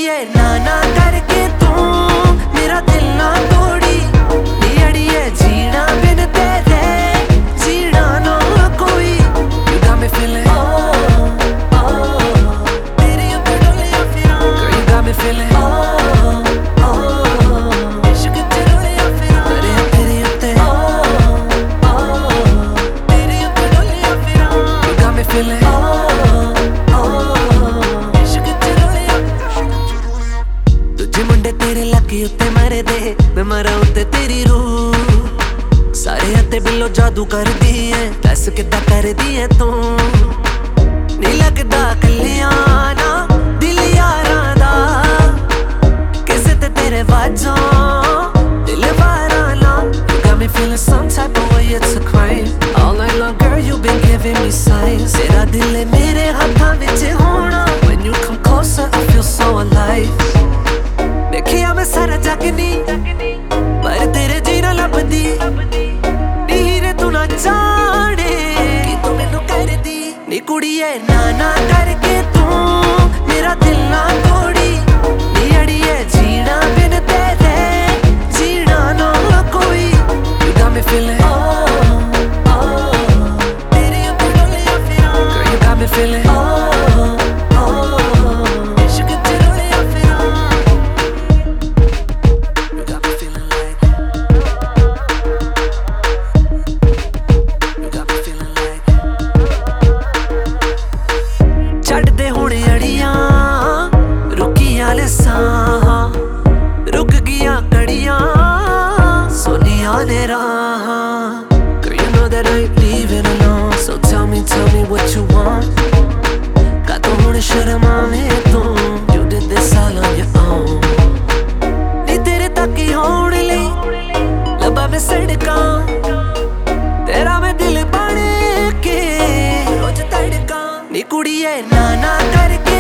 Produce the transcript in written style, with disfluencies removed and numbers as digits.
कुड़िए ना ना करके तू मेरा दिल ना तोड़ी नी अड़िए जीना बिन तेरे जीना ना कोई You got me feeling तेरे ऊपर डोलियां फिरां Girl you got me feeling इश्क ते डोलियां फिरां तेरे उत्ते तेरे ऊपर डोलियां फिरां You got me feeling मुंडे तेरे लकी उत्ते मरे दे मैं मरा उत्ते तेरी रूह सारे हत्थे बिल्लो जादू कर दी है दस किदा कर दी है तू नी लगदा कलियां ना दिल यारां दा किसे ते तेरे वाजों दिल वारां ना You got me feeling some type of way it's a crime All night long girl you been giving me signs तेरा दिल है मेरे हाथां विच होना When you come closer I feel so alive देखिया मैं सारा जगनी पर तेरे जीना लभदी नी हीरे तू ना जाने कि तू मैनू कर दी नी कुड़िए ना ना करके तू मेरा दिल ना तोड़ी नी अड़िए जीना बिन तेरे जीना ना कोई You got me feeling तेरे ऊपर डोलियां फिरां Girl you got me feeling रुक गया कड़ियां सोनिया ने राह Girl you know that I ain't leaving alone So tell me what you want का तो हुण शर्म आवे तू You did this all on your own नी तेरे तक ही होण लई लब्बा मैं सड़कां तेरा मैं दिल बन के रोज तड़कां नी कुड़िए ना ना करके